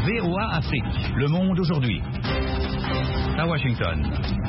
VOA Afrique, Le Monde aujourd'hui. À Washington.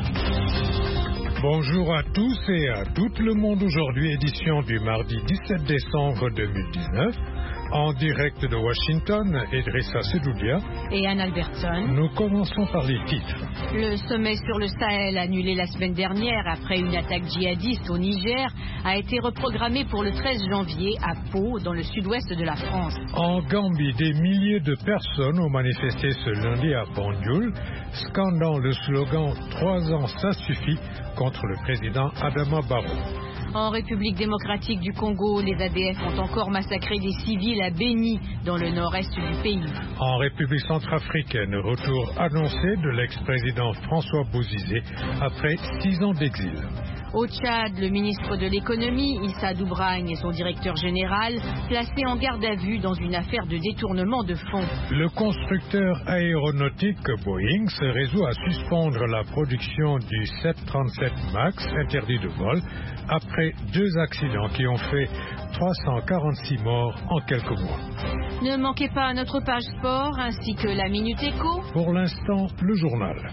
Bonjour à tous et à toutes. Le Monde aujourd'hui, édition du mardi 17 décembre 2019. En direct de Washington, Idrissa Sedoudia et Anne Albertson. Nous commençons par les titres. Le sommet sur le Sahel, annulé la semaine dernière après une attaque djihadiste au Niger, a été reprogrammé pour le 13 janvier à Pau, dans le sud-ouest de la France. En Gambie, des milliers de personnes ont manifesté ce lundi à Banjul, scandant le slogan « 3 ans, ça suffit » contre le président Adama Barrow. En République démocratique du Congo, les ADF ont encore massacré des civils à Béni, dans le nord-est du pays. En République centrafricaine, retour annoncé de l'ex-président François Bozizé après 6 ans d'exil. Au Tchad, le ministre de l'économie, Issa Doubragne, et son directeur général, placés en garde à vue dans une affaire de détournement de fonds. Le constructeur aéronautique Boeing se résout à suspendre la production du 737 MAX interdit de vol après 2 accidents qui ont fait 346 morts en quelques mois. Ne manquez pas notre page sport ainsi que la Minute Éco. Pour l'instant, le journal.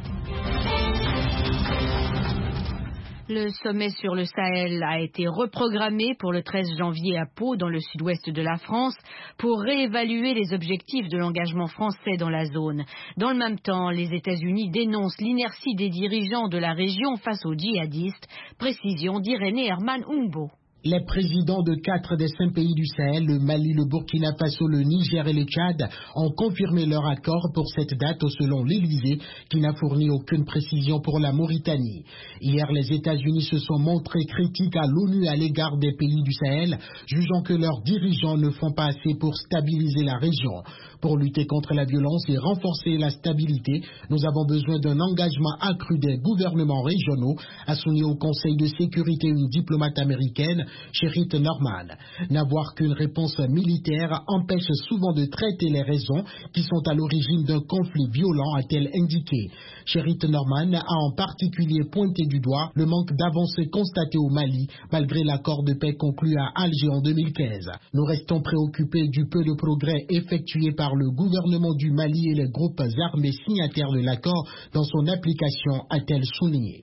Le sommet sur le Sahel a été reprogrammé pour le 13 janvier à Pau, dans le sud-ouest de la France, pour réévaluer les objectifs de l'engagement français dans la zone. Dans le même temps, les États-Unis dénoncent l'inertie des dirigeants de la région face aux djihadistes. Précision d'Irénée Herman Humbo. Les présidents de 4 des 5 pays du Sahel, le Mali, le Burkina Faso, le Niger et le Tchad, ont confirmé leur accord pour cette date selon l'Élysée, qui n'a fourni aucune précision pour la Mauritanie. Hier, les États-Unis se sont montrés critiques à l'ONU à l'égard des pays du Sahel, jugeant que leurs dirigeants ne font pas assez pour stabiliser la région. Pour lutter contre la violence et renforcer la stabilité, nous avons besoin d'un engagement accru des gouvernements régionaux, a souligné au Conseil de sécurité une diplomate américaine, Sherrit Norman. N'avoir qu'une réponse militaire empêche souvent de traiter les raisons qui sont à l'origine d'un conflit violent, a-t-elle indiqué. Sherrit Norman a en particulier pointé du doigt le manque d'avancées constatées au Mali, malgré l'accord de paix conclu à Alger en 2015. Nous restons préoccupés du peu de progrès effectué par le gouvernement du Mali et les groupes armés signataires de l'accord dans son application, a-t-elle souligné.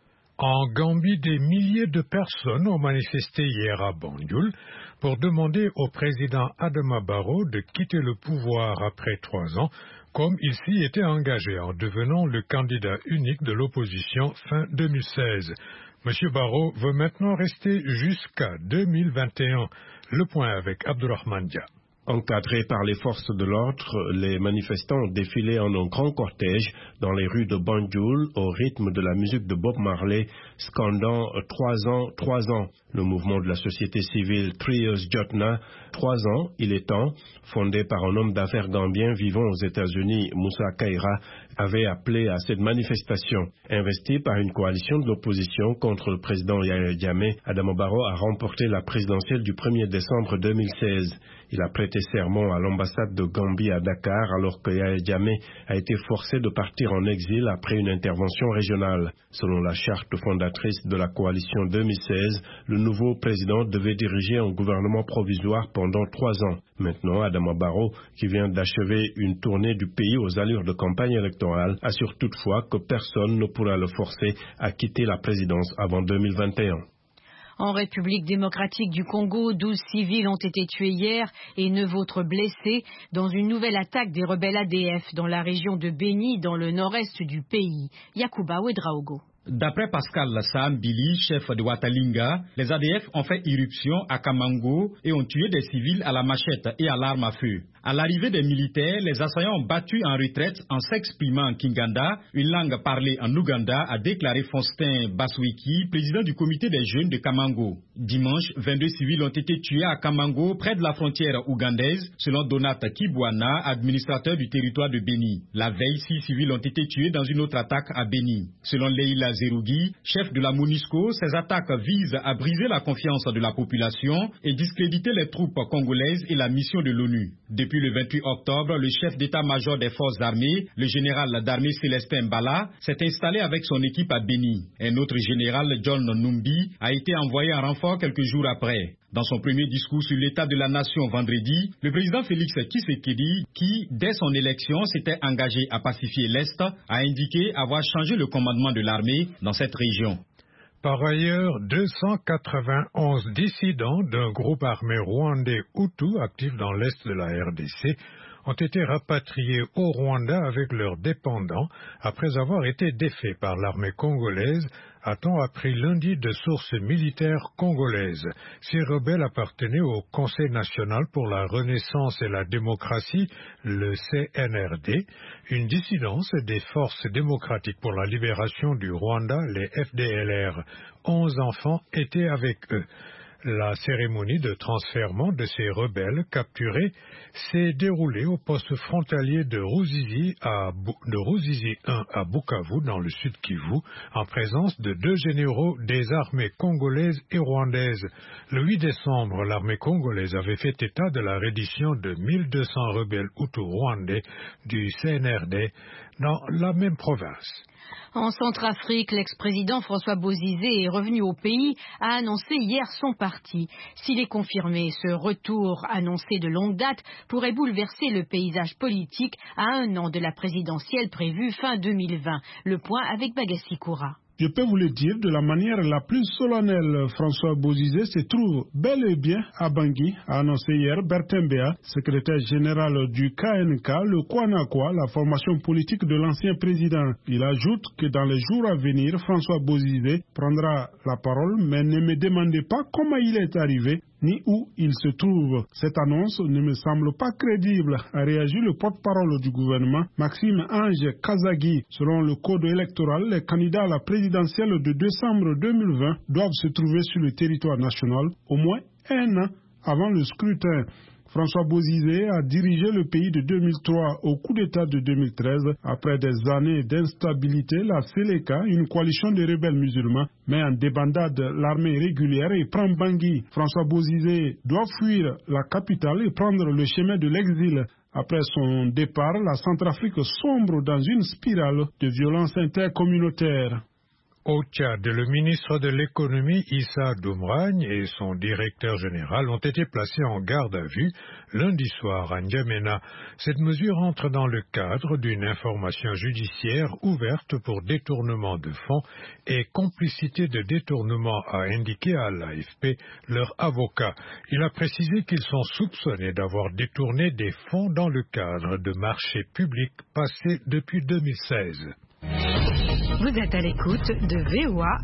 En Gambie, des milliers de personnes ont manifesté hier à Banjul pour demander au président Adama Barrow de quitter le pouvoir après 3 ans, comme il s'y était engagé en devenant le candidat unique de l'opposition fin 2016. M. Barrow veut maintenant rester jusqu'à 2021. Le point avec Abdurrahman Dia. Encadrés par les forces de l'ordre, les manifestants ont défilé en un grand cortège dans les rues de Banjul au rythme de la musique de Bob Marley, scandant 3 ans, 3 ans. Le mouvement de la société civile 3 Years Jotna, 3 ans, il est temps, fondé par un homme d'affaires gambien vivant aux États-Unis, Moussa Kaira, avait appelé à cette manifestation. Investi par une coalition de l'opposition contre le président Yahya Jammeh, Adama Barrow a remporté la présidentielle du 1er décembre 2016. Il a prêté serment à l'ambassade de Gambie à Dakar alors que Yahya Jammeh a été forcé de partir en exil après une intervention régionale. Selon la charte fondatrice de la coalition 2016, le nouveau président devait diriger un gouvernement provisoire pendant 3 ans. Maintenant, Adama Barrow, qui vient d'achever une tournée du pays aux allures de campagne électorale, assure toutefois que personne ne pourra le forcer à quitter la présidence avant 2021. En République démocratique du Congo, 12 civils ont été tués hier et 9 autres blessés dans une nouvelle attaque des rebelles ADF dans la région de Béni, dans le nord-est du pays. Yakuba Ouedraogo. D'après Pascal Lassam Billy, chef de Watalinga, les ADF ont fait irruption à Kamango et ont tué des civils à la machette et à l'arme à feu. À l'arrivée des militaires, les assaillants ont battu en retraite en s'exprimant en Kinganda, une langue parlée en Ouganda, a déclaré Faustin Baswiki, président du comité des jeunes de Kamango. Dimanche, 22 civils ont été tués à Kamango, près de la frontière ougandaise, selon Donat Kibwana, administrateur du territoire de Béni. La veille, 6 civils ont été tués dans une autre attaque à Béni. Selon Leila Zerougui, chef de la MONUSCO, ces attaques visent à briser la confiance de la population et discréditer les troupes congolaises et la mission de l'ONU. Depuis le 28 octobre, le chef d'état-major des forces armées, le général d'armée Célestin Mbala, s'est installé avec son équipe à Béni. Un autre général, John Numbi, a été envoyé en renfort quelques jours après. Dans son premier discours sur l'état de la nation vendredi, le président Félix Tshisekedi, qui, dès son élection, s'était engagé à pacifier l'Est, a indiqué avoir changé le commandement de l'armée dans cette région. Par ailleurs, 291 dissidents d'un groupe armé rwandais Hutu actif dans l'Est de la RDC ont été rapatriés au Rwanda avec leurs dépendants après avoir été défaits par l'armée congolaise, a-t-on appris lundi de sources militaires congolaises. Ces rebelles appartenaient au Conseil national pour la renaissance et la démocratie, le CNRD, une dissidence des forces démocratiques pour la libération du Rwanda, les FDLR. 11 enfants étaient avec eux. La cérémonie de transfèrement de ces rebelles capturés s'est déroulée au poste frontalier de Ruzizi 1 à Bukavu, dans le sud Kivu, en présence de 2 généraux des armées congolaises et rwandaises. Le 8 décembre, l'armée congolaise avait fait état de la reddition de 1200 rebelles hutus-rwandais du CNRD dans la même province. En Centrafrique, l'ex-président François Bozizé est revenu au pays, a annoncé hier son parti. S'il est confirmé, ce retour annoncé de longue date pourrait bouleverser le paysage politique à 1 an de la présidentielle prévue fin 2020. Le point avec Bagassi Koura. Je peux vous le dire de la manière la plus solennelle, François Bozizé se trouve bel et bien à Bangui, a annoncé hier Bertin Béa, secrétaire général du KNK, le Kwanakwa, la formation politique de l'ancien président. Il ajoute que dans les jours à venir, François Bozizé prendra la parole, mais ne me demandez pas comment il est arrivé, ni où il se trouve. Cette annonce ne me semble pas crédible, a réagi le porte-parole du gouvernement, Maxime Ange Kazagui. Selon le code électoral, les candidats à la présidentielle de décembre 2020 doivent se trouver sur le territoire national au moins 1 an avant le scrutin. François Bozizé a dirigé le pays de 2003 au coup d'État de 2013. Après des années d'instabilité, la Seleka, une coalition de rebelles musulmans, met en débandade l'armée régulière et prend Bangui. François Bozizé doit fuir la capitale et prendre le chemin de l'exil. Après son départ, la Centrafrique sombre dans une spirale de violence intercommunautaire. Au Tchad, le ministre de l'économie Issa Doumragne et son directeur général ont été placés en garde à vue lundi soir à N'Djamena. Cette mesure entre dans le cadre d'une information judiciaire ouverte pour détournement de fonds et complicité de détournement, a indiqué à l'AFP leur avocat. Il a précisé qu'ils sont soupçonnés d'avoir détourné des fonds dans le cadre de marchés publics passés depuis 2016. Vous êtes à l'écoute de VOA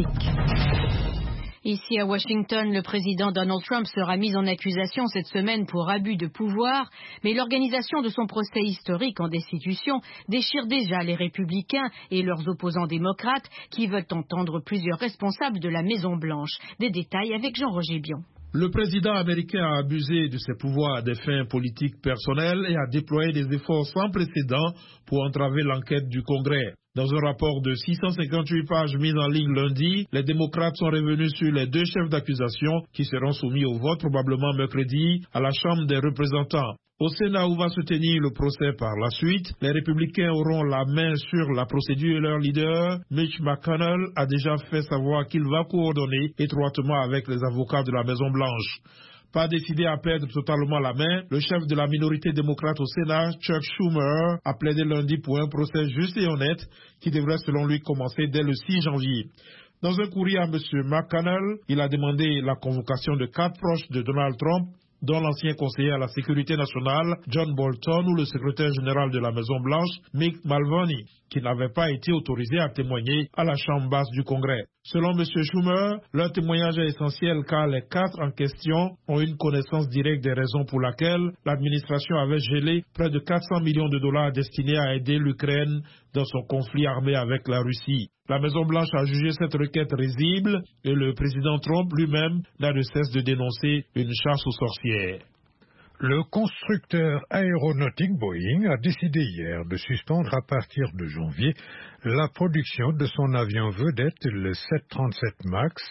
Afrique. Ici à Washington, le président Donald Trump sera mis en accusation cette semaine pour abus de pouvoir, mais l'organisation de son procès historique en destitution déchire déjà les républicains et leurs opposants démocrates qui veulent entendre plusieurs responsables de la Maison-Blanche. Des détails avec Jean-Roger Bion. Le président américain a abusé de ses pouvoirs à des fins politiques personnelles et a déployé des efforts sans précédent pour entraver l'enquête du Congrès. Dans un rapport de 658 pages mis en ligne lundi, les démocrates sont revenus sur les 2 chefs d'accusation qui seront soumis au vote probablement mercredi à la Chambre des représentants. Au Sénat où va se tenir le procès par la suite, les républicains auront la main sur la procédure et leur leader, Mitch McConnell, a déjà fait savoir qu'il va coordonner étroitement avec les avocats de la Maison-Blanche. Pas décidé à perdre totalement la main, le chef de la minorité démocrate au Sénat, Chuck Schumer, a plaidé lundi pour un procès juste et honnête qui devrait selon lui commencer dès le 6 janvier. Dans un courrier à M. McConnell, il a demandé la convocation de 4 proches de Donald Trump, dont l'ancien conseiller à la sécurité nationale, John Bolton, ou le secrétaire général de la Maison-Blanche, Mick Mulvaney, qui n'avaient pas été autorisés à témoigner à la Chambre basse du Congrès. Selon M. Schumer, leur témoignage est essentiel car les 4 en question ont une connaissance directe des raisons pour lesquelles l'administration avait gelé près de 400 millions de dollars destinés à aider l'Ukraine dans son conflit armé avec la Russie. La Maison-Blanche a jugé cette requête risible et le président Trump lui-même n'a de cesse de dénoncer une chasse aux sorcières. Le constructeur aéronautique Boeing a décidé hier de suspendre à partir de janvier la production de son avion vedette, le 737 MAX,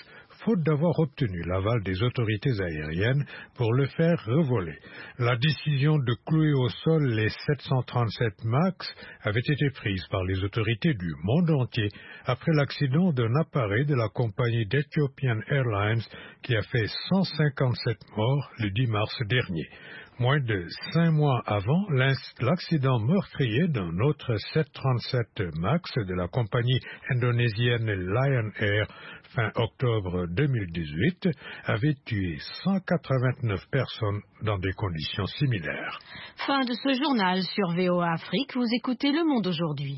faute d'avoir obtenu l'aval des autorités aériennes pour le faire revoler. La décision de clouer au sol les 737 MAX avait été prise par les autorités du monde entier après l'accident d'un appareil de la compagnie d'Ethiopian Airlines qui a fait 157 morts le 10 mars dernier. Moins de 5 mois avant l'accident meurtrier d'un autre 737 MAX de la compagnie indonésienne Lion Air fin octobre 2018 avait tué 189 personnes dans des conditions similaires. Fin de ce journal sur VOA Afrique. Vous écoutez Le Monde aujourd'hui.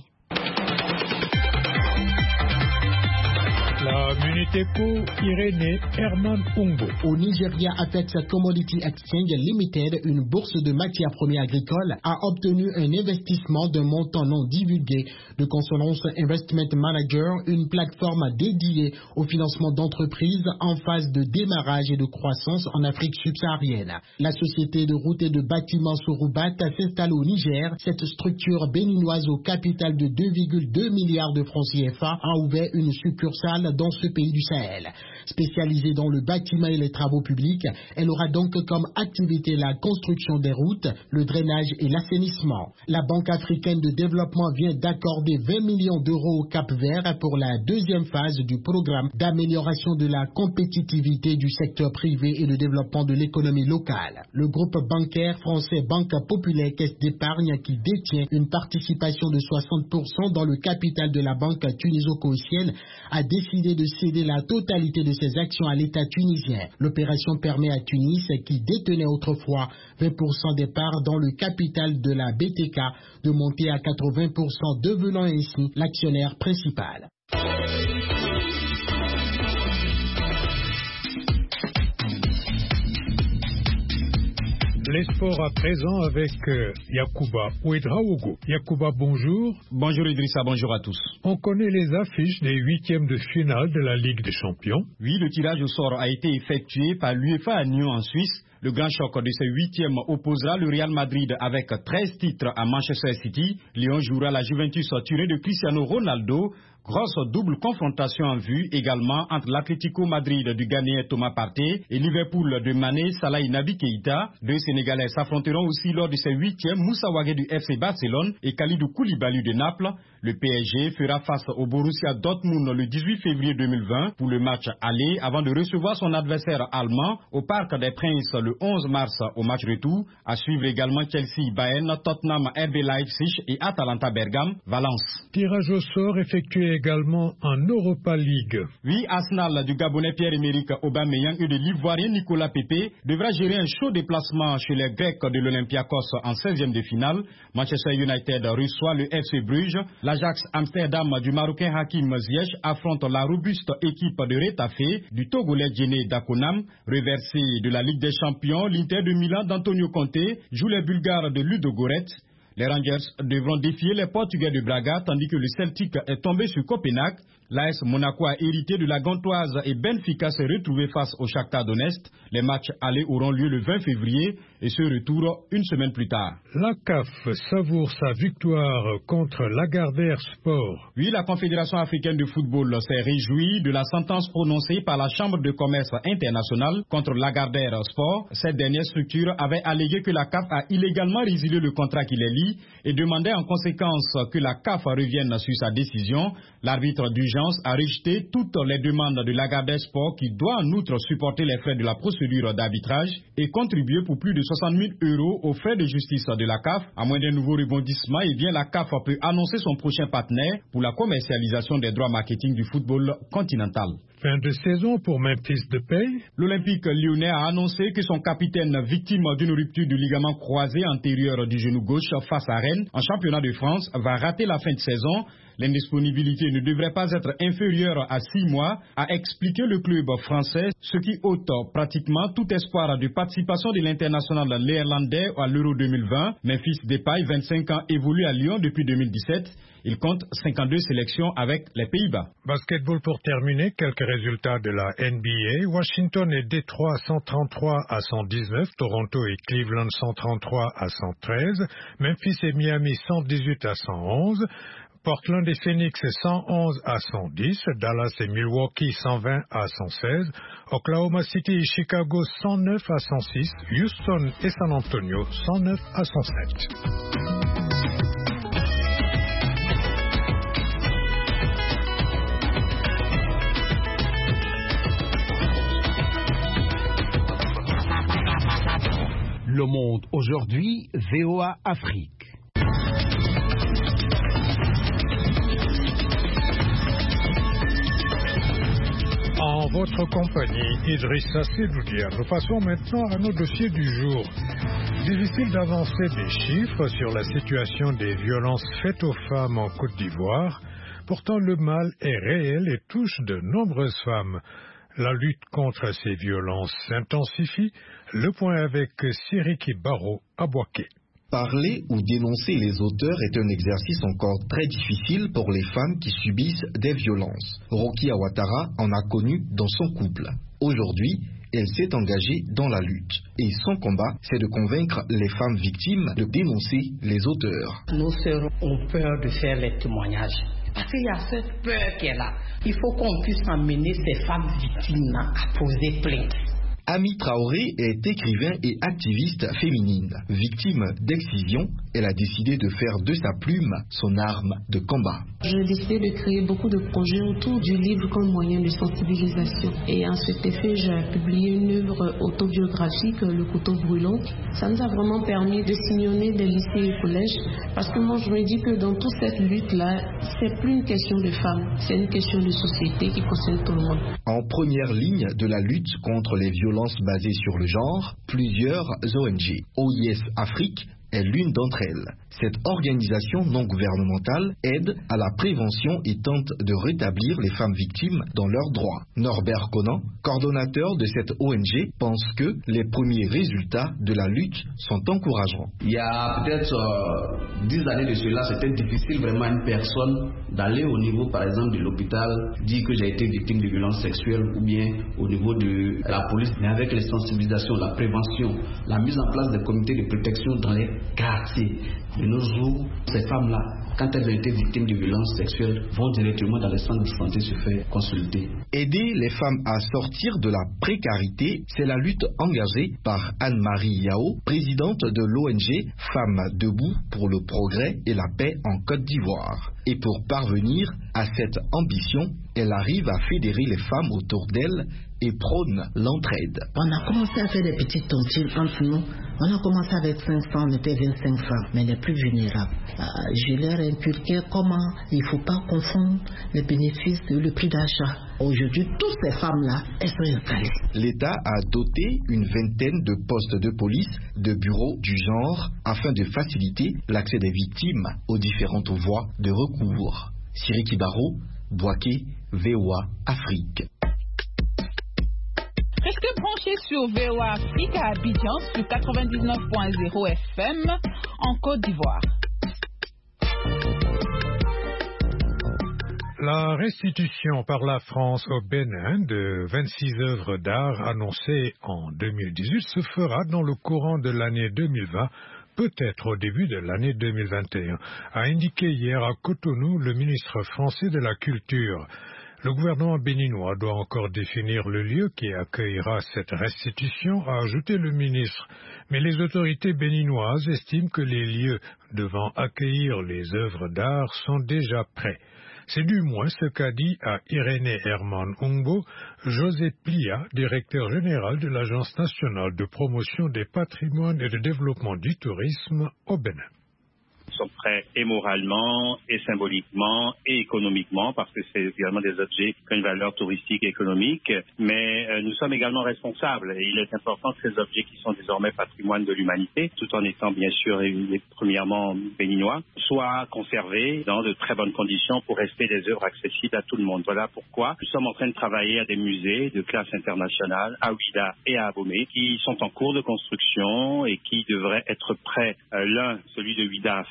La Muneteco Irénée Herman Ungo. Au Nigeria, Apex Commodity Exchange Limited, une bourse de matières premières agricoles, a obtenu un investissement d'un montant non divulgué de Consonance Investment Manager, une plateforme dédiée au financement d'entreprises en phase de démarrage et de croissance en Afrique subsaharienne. La société de routes et de bâtiments Soroubat s'installe au Niger. Cette structure béninoise au capital de 2,2 milliards de francs CFA a ouvert une succursale dans ce pays du Sahel. Spécialisée dans le bâtiment et les travaux publics, elle aura donc comme activité la construction des routes, le drainage et l'assainissement. La Banque africaine de développement vient d'accorder 20 millions d'euros au Cap-Vert pour la deuxième phase du programme d'amélioration de la compétitivité du secteur privé et de développement de l'économie locale. Le groupe bancaire français Banque Populaire Caisse d'épargne, qui détient une participation de 60% dans le capital de la banque tuniso-coétienne, a décidé de céder la totalité de ses actions à l'État tunisien. L'opération permet à Tunis, qui détenait autrefois 20% des parts dans le capital de la BTK, de monter à 80%, devenant ainsi l'actionnaire principal. Les sports à présent avec Yacouba Ouedraogo. Yacouba, bonjour. Bonjour Idrissa, bonjour à tous. On connaît les affiches des huitièmes de finale de la Ligue des Champions. Oui, le tirage au sort a été effectué par l'UEFA à Nyon en Suisse. Le grand choc de ce huitième opposera le Real Madrid avec 13 titres à Manchester City. Lyon jouera la Juventus Turin de Cristiano Ronaldo. Grosse double confrontation en vue également entre l'Atlético Madrid du Ghanéen Thomas Partey et Liverpool de Mané Salah Naby Keïta. Deux Sénégalais s'affronteront aussi lors de ce huitième, Moussa Wagué du FC Barcelone et Kalidou Koulibaly de Naples. Le PSG fera face au Borussia Dortmund le 18 février 2020 pour le match aller avant de recevoir son adversaire allemand au Parc des Princes le 11 mars au match retour. À suivre également Chelsea, Bayern, Tottenham, RB Leipzig et Atalanta Bergame, Valence. Tirage au sort effectué également en Europa League. Oui, Arsenal du Gabonais Pierre-Emerick Aubameyang et de l'Ivoirien Nicolas Pepe devra gérer un chaud déplacement chez les Grecs de l'Olympiakos en 16e de finale. Manchester United reçoit le FC Bruges. L'Ajax Amsterdam du Marocain Hakim Ziyech affronte la robuste équipe de Retafe du Togolais Djené Dakonam. Reversé de la Ligue des Champions, l'Inter de Milan d'Antonio Conte joue les Bulgares de Ludogorets. Les Rangers devront défier les Portugais de Braga tandis que le Celtic est tombé sur Copenhague. L'AS Monaco a hérité de la Gantoise et Benfica s'est retrouvé face au Shakhtar Donetsk. Les matchs allés auront lieu le 20 février et ce retour une semaine plus tard. La CAF savoure sa victoire contre Lagardère Sport. Oui, la Confédération africaine de football s'est réjouie de la sentence prononcée par la Chambre de commerce internationale contre Lagardère Sport. Cette dernière structure avait allégué que la CAF a illégalement résilié le contrat qui les lie et demandait en conséquence que la CAF revienne sur sa décision. L'arbitre d'urgence a rejeté toutes les demandes de Lagardère Sport qui doit en outre supporter les frais de la procédure d'arbitrage et contribuer pour plus de 60 000 € aux frais de justice de la CAF. À moins d'un nouveau rebondissement, la CAF peut annoncer son prochain partenaire pour la commercialisation des droits marketing du football continental. Fin de saison pour Memphis Depay. L'Olympique lyonnais a annoncé que son capitaine, victime d'une rupture du ligament croisé antérieur du genou gauche face à Rennes en championnat de France, va rater la fin de saison. L'indisponibilité ne devrait pas être inférieure à 6 mois, a expliqué le club français, ce qui ôte pratiquement tout espoir de participation de l'international néerlandais à l'Euro 2020. Memphis Depay, 25 ans, évolue à Lyon depuis 2017. Il compte 52 sélections avec les Pays-Bas. Basketball pour terminer, quelques résultats de la NBA. Washington et Détroit 133 à 119, Toronto et Cleveland 133 à 113, Memphis et Miami 118 à 111. Portland et Phoenix 111 à 110, Dallas et Milwaukee 120 à 116, Oklahoma City et Chicago 109 à 106, Houston et San Antonio 109 à 107. Le Monde aujourd'hui, VOA Afrique. En votre compagnie, Idrissa Sedoudia. Nous passons maintenant à nos dossiers du jour. Difficile d'avancer des chiffres sur la situation des violences faites aux femmes en Côte d'Ivoire. Pourtant, le mal est réel et touche de nombreuses femmes. La lutte contre ces violences s'intensifie. Le point avec Siriki Baro à Boaké. Parler ou dénoncer les auteurs est un exercice encore très difficile pour les femmes qui subissent des violences. Rokia Ouattara en a connu dans son couple. Aujourd'hui, elle s'est engagée dans la lutte. Et son combat, c'est de convaincre les femmes victimes de dénoncer les auteurs. Nos sœurs ont peur de faire les témoignages. Parce qu'il y a cette peur qui est là. Il faut qu'on puisse amener ces femmes victimes à poser plainte. Ami Traoré est écrivain et activiste féminine. Victime d'excision, elle a décidé de faire de sa plume son arme de combat. J'ai décidé de créer beaucoup de projets autour du livre comme moyen de sensibilisation. Et en cet effet, j'ai publié une œuvre autobiographique, Le couteau brûlant. Ça nous a vraiment permis de sillonner des lycées et collèges. Parce que moi, je me dis que dans toute cette lutte-là, c'est plus une question de femmes, c'est une question de société qui concerne tout le monde. En première ligne de la lutte contre les violences basées sur le genre, plusieurs ONG. OIS Afrique est l'une d'entre elles. Cette organisation non gouvernementale aide à la prévention et tente de rétablir les femmes victimes dans leurs droits. Norbert Conan, coordonnateur de cette ONG, pense que les premiers résultats de la lutte sont encourageants. Il y a peut-être 10 années de cela, c'était difficile vraiment à une personne d'aller au niveau, par exemple, de l'hôpital, dire que j'ai été victime de violences sexuelles ou bien au niveau de la police. Mais avec les sensibilisations, la prévention, la mise en place des comités de protection dans les quartiers. De nos jours, ces femmes-là, quand elles ont été victimes de violences sexuelles, vont directement dans les centres de santé se faire consulter. Aider les femmes à sortir de la précarité, c'est la lutte engagée par Anne-Marie Yao, présidente de l'ONG Femmes debout pour le progrès et la paix en Côte d'Ivoire. Et pour parvenir à cette ambition, elle arrive à fédérer les femmes autour d'elle et prône l'entraide. On a commencé à faire des petites tontines entre nous. On a commencé avec 500, on était 25 femmes, mais les plus vulnérables. Je leur inculquais comment il ne faut pas confondre les bénéfices et le prix d'achat. Aujourd'hui, toutes ces femmes-là, elles sont installées. L'État a doté une vingtaine de postes de police, de bureaux du genre, afin de faciliter l'accès des victimes aux différentes voies de recours. Siriki Baro, Boaké, VOA Afrique. Restez branchés sur VOA Afrique à Abidjan sur 99.0 FM en Côte d'Ivoire. La restitution par la France au Bénin de 26 œuvres d'art annoncées en 2018 se fera dans le courant de l'année 2020, peut-être au début de l'année 2021, a indiqué hier à Cotonou le ministre français de la Culture. Le gouvernement béninois doit encore définir le lieu qui accueillera cette restitution, a ajouté le ministre. Mais les autorités béninoises estiment que les lieux devant accueillir les œuvres d'art sont déjà prêts. C'est du moins ce qu'a dit à Irénée Herman Ungbo José Plia, directeur général de l'Agence nationale de promotion des patrimoines et de développement du tourisme au Bénin. Sont prêts et moralement, et symboliquement, et économiquement, parce que c'est également des objets qui ont une valeur touristique et économique, mais nous sommes également responsables, et il est important que ces objets qui sont désormais patrimoine de l'humanité, tout en étant bien sûr et premièrement béninois, soient conservés dans de très bonnes conditions pour rester des œuvres accessibles à tout le monde. Voilà pourquoi nous sommes en train de travailler à des musées de classe internationale, à Ouidah et à Abomey, qui sont en cours de construction et qui devraient être prêts, l'un, celui de Ouidah,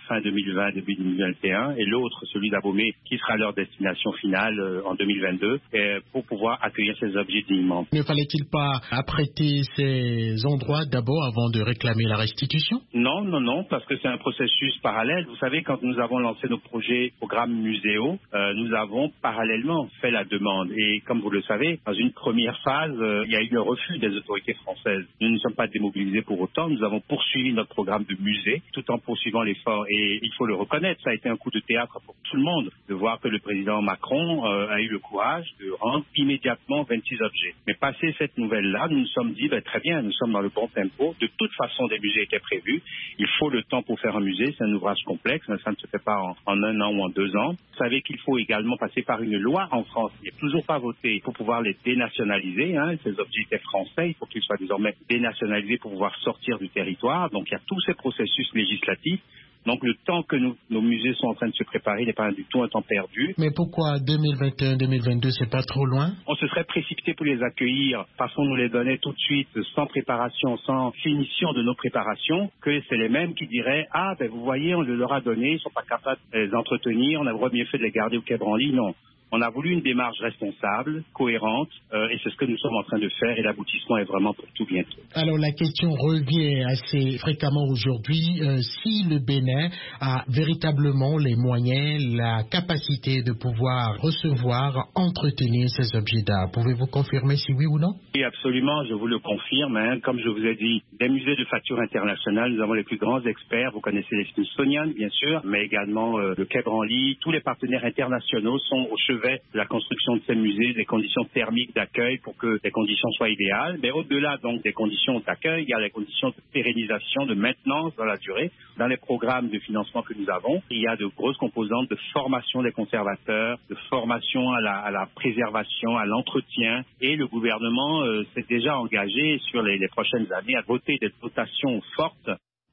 fin 2020, début 2021, et l'autre, celui d'Abomey, qui sera leur destination finale en 2022, pour pouvoir accueillir ces objets dignement. Ne fallait-il pas apprêter ces endroits d'abord avant de réclamer la restitution? Non, parce que c'est un processus parallèle. Vous savez, quand nous avons lancé nos programmes muséaux, nous avons parallèlement fait la demande. Et comme vous le savez, dans une première phase, il y a eu le refus des autorités françaises. Nous ne sommes pas démobilisés pour autant. Nous avons poursuivi notre programme de musée tout en poursuivant l'effort. Et il faut le reconnaître, ça a été un coup de théâtre pour tout le monde de voir que le président Macron a eu le courage de rendre immédiatement 26 objets. Mais passé cette nouvelle-là, nous nous sommes dit, très bien, nous sommes dans le bon tempo. De toute façon, des musées étaient prévus. Il faut le temps pour faire un musée. C'est un ouvrage complexe. Ça ne se fait pas en 1 an ou en 2 ans. Vous savez qu'il faut également passer par une loi en France. Il n'est toujours pas voté pour pouvoir les dénationaliser. Ces objets étaient français. Il faut qu'ils soient désormais dénationalisés pour pouvoir sortir du territoire. Donc il y a tous ces processus législatifs. Donc le temps que nos musées sont en train de se préparer n'est pas du tout un temps perdu. Mais pourquoi 2021-2022, c'est pas trop loin? On se serait précipité pour les accueillir parce qu'on nous les donnait tout de suite sans préparation, sans finition de nos préparations, que c'est les mêmes qui diraient « vous voyez, on le leur a donné, ils ne sont pas capables de les entretenir, on aurait mieux fait de les garder au Quai Branly. » Non. On a voulu une démarche responsable, cohérente, et c'est ce que nous sommes en train de faire, et l'aboutissement est vraiment pour tout bientôt. Alors la question revient assez fréquemment aujourd'hui, si le Bénin a véritablement les moyens, la capacité de pouvoir recevoir, entretenir ces objets d'art. Pouvez-vous confirmer si oui ou non? Oui, absolument, je vous le confirme. Comme je vous ai dit, des musées de facture internationale, nous avons les plus grands experts, vous connaissez les Smithsonian bien sûr, mais également le Quai Branly, tous les partenaires internationaux sont au chevet de la construction de ces musées, des conditions thermiques d'accueil pour que les conditions soient idéales. Mais au-delà donc des conditions d'accueil, il y a les conditions de pérennisation, de maintenance dans la durée. Dans les programmes de financement que nous avons, il y a de grosses composantes de formation des conservateurs, de formation à la préservation, à l'entretien. Et le gouvernement s'est déjà engagé sur les prochaines années à voter des dotations fortes.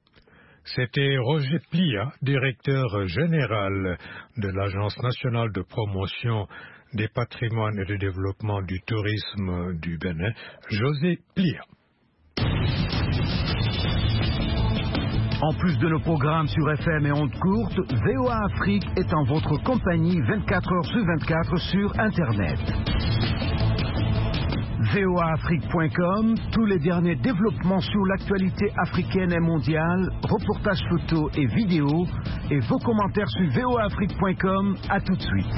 C'était Roger Plia, directeur général de l'Agence nationale de promotion des patrimoines et de développement du tourisme du Bénin, José Plia. En plus de nos programmes sur FM et ondes courtes, VOA Afrique est en votre compagnie 24 heures sur 24 sur Internet. voaafrique.com, tous les derniers développements sur l'actualité africaine et mondiale, reportages photos et vidéos, et vos commentaires sur voaafrique.com. À tout de suite.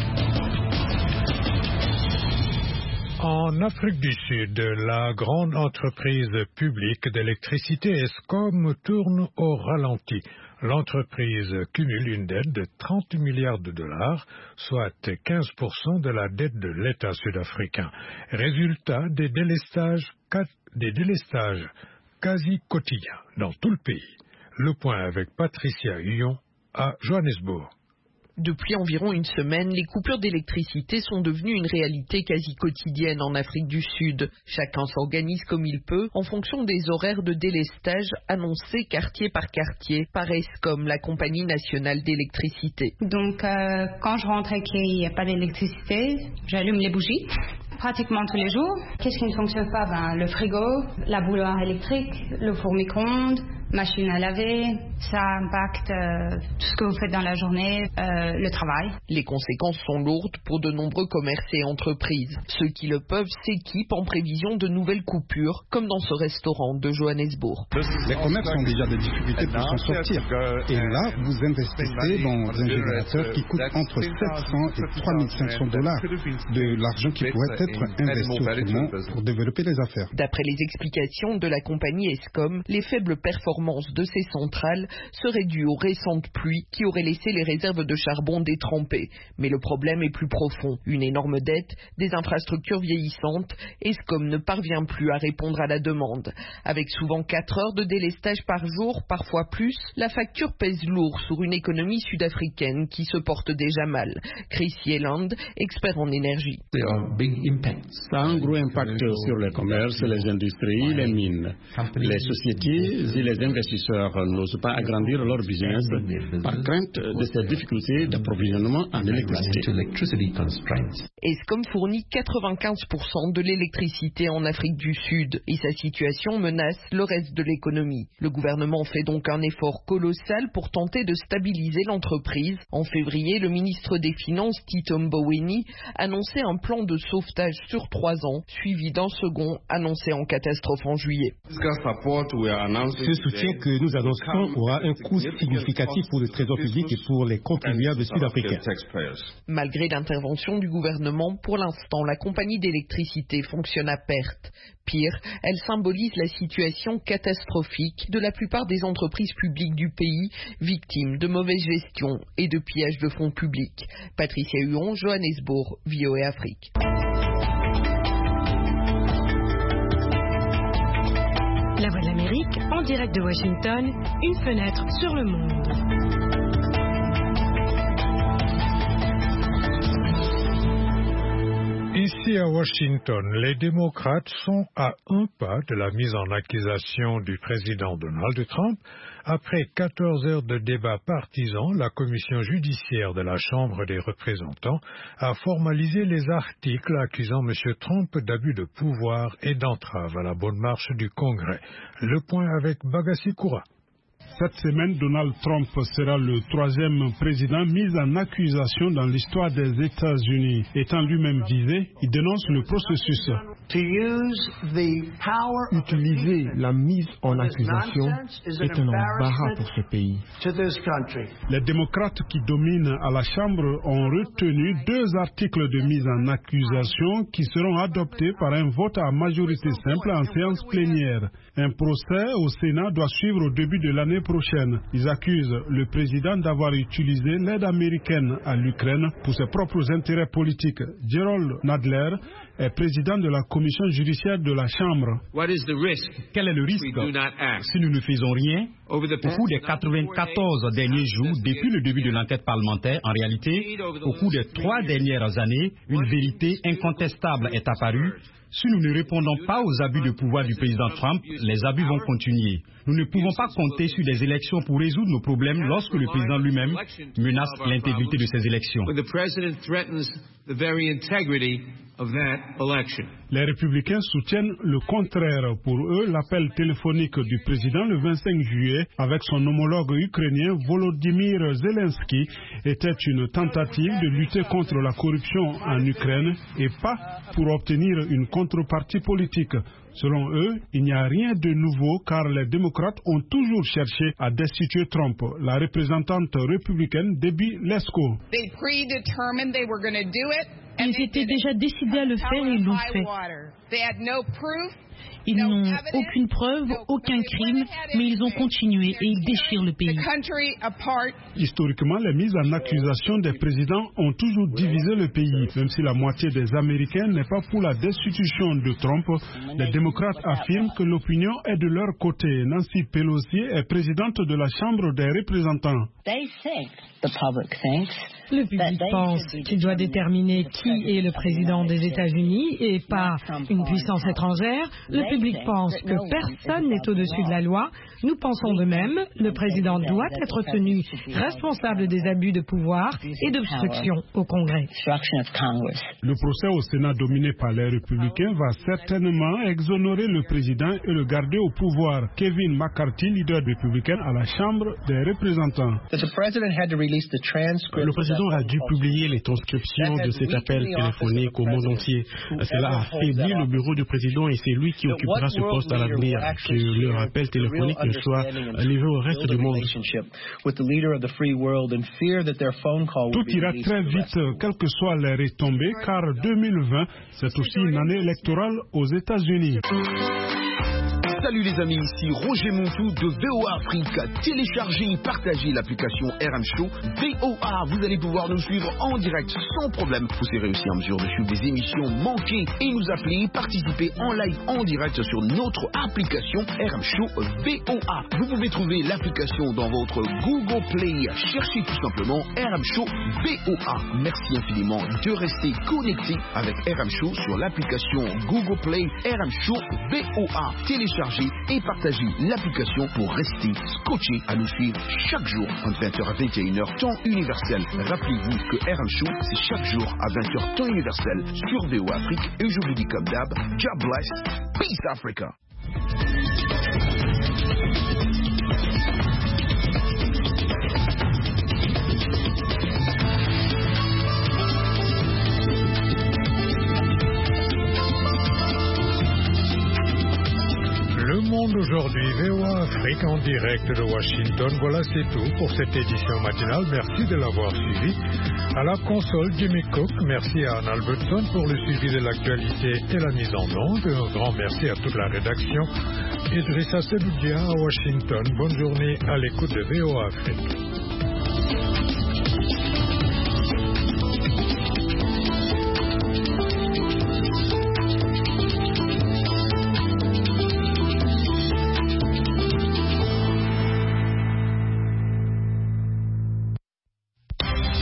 En Afrique du Sud, la grande entreprise publique d'électricité Eskom tourne au ralenti. L'entreprise cumule une dette de 30 milliards de dollars, soit 15% de la dette de l'État sud-africain. Résultat des délestages quasi quotidiens dans tout le pays. Le point avec Patricia Huyon à Johannesburg. Depuis environ une semaine, les coupures d'électricité sont devenues une réalité quasi quotidienne en Afrique du Sud. Chacun s'organise comme il peut en fonction des horaires de délestage annoncés quartier par quartier par Eskom, la compagnie nationale d'électricité. Donc quand je rentre et qu'il n'y a pas d'électricité, j'allume les bougies. Pratiquement tous les jours. Qu'est-ce qui ne fonctionne pas? Le frigo, la bouilloire électrique, le four micro-ondes, machine à laver. Ça impacte tout ce que vous faites dans la journée, le travail. Les conséquences sont lourdes pour de nombreux commerces et entreprises. Ceux qui le peuvent s'équipent en prévision de nouvelles coupures, comme dans ce restaurant de Johannesburg. Les commerces ont déjà des difficultés pour s'en sortir. Et là, vous investissez dans un générateur qui coûte entre 700 et 3500 dollars. De l'argent qui pourrait être investi autrement pour développer les affaires. D'après les explications de la compagnie Eskom, les faibles performances de ces centrales seraient dues aux récentes pluies qui auraient laissé les réserves de charbon détrempées. Mais le problème est plus profond. Une énorme dette, des infrastructures vieillissantes, Eskom ne parvient plus à répondre à la demande. Avec souvent 4 heures de délestage par jour, parfois plus, la facture pèse lourd sur une économie sud-africaine qui se porte déjà mal. Chris Yelland, expert en énergie. Ça a un gros impact sur le commerce, les industries, les mines. Les sociétés et les investisseurs n'osent pas agrandir leur business par crainte de ces difficultés d'approvisionnement en électricité. Eskom fournit 95% de l'électricité en Afrique du Sud et sa situation menace le reste de l'économie. Le gouvernement fait donc un effort colossal pour tenter de stabiliser l'entreprise. En février, le ministre des Finances, Tito Mboweni, annonçait un plan de sauvetage sur 3 ans, suivi d'un second annoncé en catastrophe en juillet. Ce soutien que nous annonçons aura un coût significatif pour le trésor public et pour les contribuables sud-africains. Malgré l'intervention du gouvernement, pour l'instant, la compagnie d'électricité fonctionne à perte. Pire, elle symbolise la situation catastrophique de la plupart des entreprises publiques du pays, victimes de mauvaise gestion et de pillage de fonds publics. Patricia Huon, Johannesburg, VOA Afrique. La Voix de l'Amérique, en direct de Washington, une fenêtre sur le monde. Ici à Washington, les démocrates sont à un pas de la mise en accusation du président Donald Trump. Après 14 heures de débat partisan, la commission judiciaire de la Chambre des représentants a formalisé les articles accusant M. Trump d'abus de pouvoir et d'entrave à la bonne marche du Congrès. Le point avec Bagassi Koura. Cette semaine, Donald Trump sera le 3e président mis en accusation dans l'histoire des États-Unis. Étant lui-même visé, il dénonce le processus. Utiliser la mise en accusation est un embarras pour ce pays. Les démocrates qui dominent à la Chambre ont retenu 2 articles de mise en accusation qui seront adoptés par un vote à majorité simple en séance plénière. Un procès au Sénat doit suivre au début de l'année prochaine. Ils accusent le président d'avoir utilisé l'aide américaine à l'Ukraine pour ses propres intérêts politiques. Gerald Nadler est président de la commission judiciaire de la Chambre. Quel est le risque si nous ne faisons rien? Au cours des 94 derniers jours, depuis le début de l'enquête parlementaire, en réalité, au cours des 3 dernières années, une vérité incontestable est apparue. Si nous ne répondons pas aux abus de pouvoir du président Trump, les abus vont continuer. Nous ne pouvons pas compter sur des élections pour résoudre nos problèmes lorsque le président lui-même menace l'intégrité de ces élections. Les républicains soutiennent le contraire. Pour eux, l'appel téléphonique du président le 25 juillet avec son homologue ukrainien Volodymyr Zelensky était une tentative de lutter contre la corruption en Ukraine et pas pour obtenir une contrepartie politique. Selon eux, il n'y a rien de nouveau car les démocrates ont toujours cherché à destituer Trump. La représentante républicaine Debbie Lesko. Ils étaient déjà décidés à le faire et ils l'ont fait. Ils n'ont aucune preuve, aucun crime, mais ils ont continué et ils déchirent le pays. Historiquement, les mises en accusation des présidents ont toujours divisé le pays. Même si la moitié des Américains n'est pas pour la destitution de Trump, les démocrates affirment que l'opinion est de leur côté. Nancy Pelosi est présidente de la Chambre des représentants. Le public pense qu'il doit déterminer qui est le président des États-Unis et pas une puissance étrangère. Le public pense que personne n'est au-dessus de la loi. Nous pensons de même. Le président doit être tenu responsable des abus de pouvoir et d'obstruction au Congrès. Le procès au Sénat dominé par les républicains va certainement exonérer le président et le garder au pouvoir. Kevin McCarthy, leader républicain à la Chambre des représentants. Le président a dû publier les transcriptions de cet appel téléphonique au monde entier. Cela a affaibli le bureau du président et c'est lui qui occupera ce poste à l'avenir. Que leur appel téléphonique ne soit livré au reste du monde. Tout ira très vite, quelles que soient les retombées, car 2020, c'est aussi une année électorale aux États-Unis. Salut les amis, ici Roger Montou de VOA Afrique. Téléchargez et partagez l'application RM Show VOA. Vous allez pouvoir nous suivre en direct sans problème. Vous serez aussi en mesure de suivre des émissions manquées et nous appeler, participer en live en direct sur notre application RM Show VOA. Vous pouvez trouver l'application dans votre Google Play. Cherchez tout simplement RM Show VOA. Merci infiniment de rester connecté avec RM Show sur l'application Google Play RM Show VOA. Téléchargez télécharger et partager l'application pour rester scotché à nous suivre chaque jour entre 20h à 21h, temps universel. Rappelez-vous que RM Show, c'est chaque jour à 20h, temps universel sur VOA Afrique. Et je vous dis comme d'hab, God bless, peace Africa. Le Monde aujourd'hui, VOA Afrique en direct de Washington. Voilà, c'est tout pour cette édition matinale. Merci de l'avoir suivi. À la console, Jimmy Cook. Merci à Anne Albertson pour le suivi de l'actualité et la mise en onde. Un grand merci à toute la rédaction. Idrissa Sedoudia à Washington. Bonne journée à l'écoute de VOA Afrique.